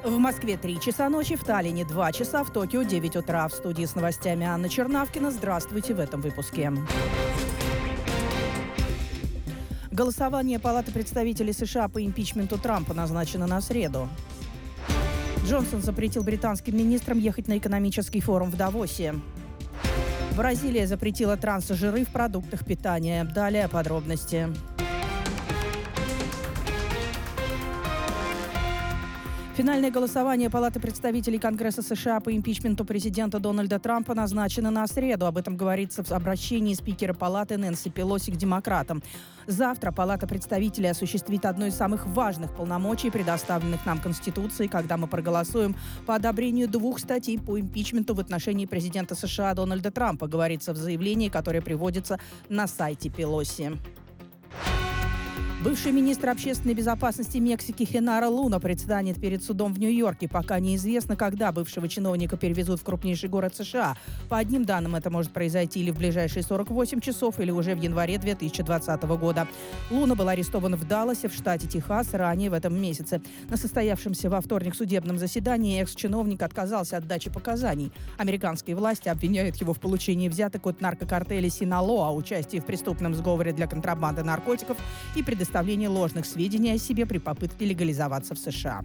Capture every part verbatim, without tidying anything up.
В Москве три часа ночи, в Таллине два часа, в Токио девять утра. В студии с новостями Анна Чернавкина. Здравствуйте в этом выпуске. Голосование Палаты представителей США по импичменту Трампа назначено на среду. Джонсон запретил британским министрам ехать на экономический форум в Давосе. Бразилия запретила трансжиры в продуктах питания. Далее подробности. Финальное голосование Палаты представителей Конгресса США по импичменту президента Дональда Трампа назначено на среду. Об этом говорится в обращении спикера Палаты Нэнси Пелоси к демократам. Завтра Палата представителей осуществит одно из самых важных полномочий, предоставленных нам Конституцией, когда мы проголосуем по одобрению двух статей по импичменту в отношении президента США Дональда Трампа, говорится в заявлении, которое приводится на сайте Пелоси. Бывший министр общественной безопасности Мексики Хенаро Луна предстанет перед судом в Нью-Йорке. Пока неизвестно, когда бывшего чиновника перевезут в крупнейший город США. По одним данным, это может произойти или в ближайшие сорок восемь часов, или уже в январе две тысячи двадцатого года. Луна был арестован в Далласе, в штате Техас, ранее в этом месяце. На состоявшемся во вторник судебном заседании экс-чиновник отказался от дачи показаний. Американские власти обвиняют его в получении взяток от наркокартеля Синалоа, участии в преступном сговоре для контрабанды наркотиков и предоставлении ложных сведений о себе при попытке легализоваться в США.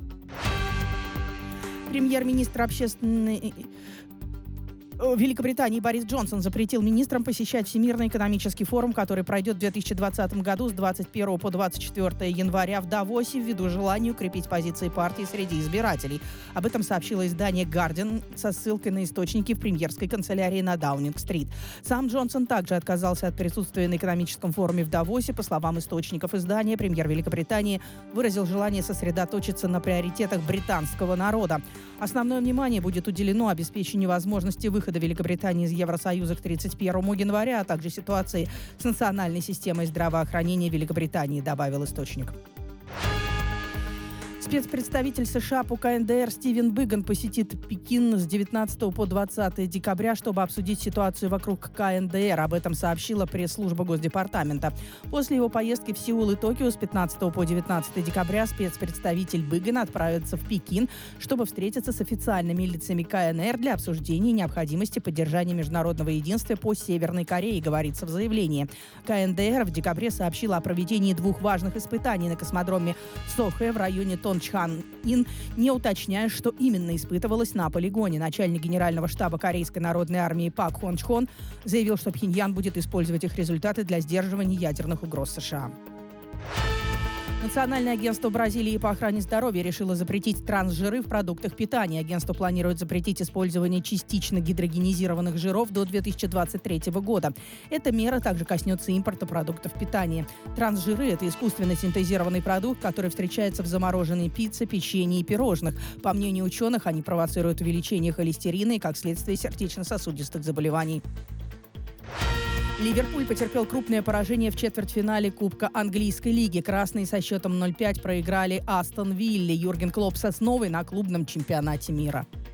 Премьер-министр общественной... Великобритании Борис Джонсон запретил министрам посещать Всемирный экономический форум, который пройдет в две тысячи двадцатом году с двадцать первого по двадцать четвёртое января в Давосе ввиду желания укрепить позиции партии среди избирателей. Об этом сообщило издание «Гардиан» со ссылкой на источники в премьерской канцелярии на Даунинг-стрит. Сам Джонсон также отказался от присутствия на экономическом форуме в Давосе. По словам источников издания, премьер Великобритании выразил желание сосредоточиться на приоритетах британского народа. Основное внимание будет уделено обеспечению возможности выхода до Великобритании из Евросоюза к тридцать первому января, а также ситуации с национальной системой здравоохранения Великобритании, добавил источник. Спецпредставитель США по ка эн дэ эр Стивен Биган посетит Пекин с девятнадцатого по двадцатое декабря, чтобы обсудить ситуацию вокруг ка эн дэ эр. Об этом сообщила пресс-служба Госдепартамента. После его поездки в Сеул и Токио с пятнадцатого по девятнадцатое декабря спецпредставитель Биган отправится в Пекин, чтобы встретиться с официальными лицами ка эн эр для обсуждения необходимости поддержания международного единства по Северной Корее, говорится в заявлении. ка эн дэ эр в декабре сообщила о проведении двух важных испытаний на космодроме Сохэ в районе Тон Чхан-Ин, не уточняя, что именно испытывалось на полигоне. Начальник генерального штаба Корейской народной армии Пак Хон Чхон заявил, что Пхеньян будет использовать их результаты для сдерживания ядерных угроз США. Национальное агентство Бразилии по охране здоровья решило запретить трансжиры в продуктах питания. Агентство планирует запретить использование частично гидрогенизированных жиров до две тысячи двадцать третьего года. Эта мера также коснется импорта продуктов питания. Трансжиры – это искусственно синтезированный продукт, который встречается в замороженной пицце, печенье и пирожных. По мнению ученых, они провоцируют увеличение холестерина и, как следствие, сердечно-сосудистых заболеваний. Ливерпуль потерпел крупное поражение в четвертьфинале Кубка английской лиги. Красные со счетом ноль пять проиграли Астон Вилле. Юрген Клопп с основой на клубном чемпионате мира.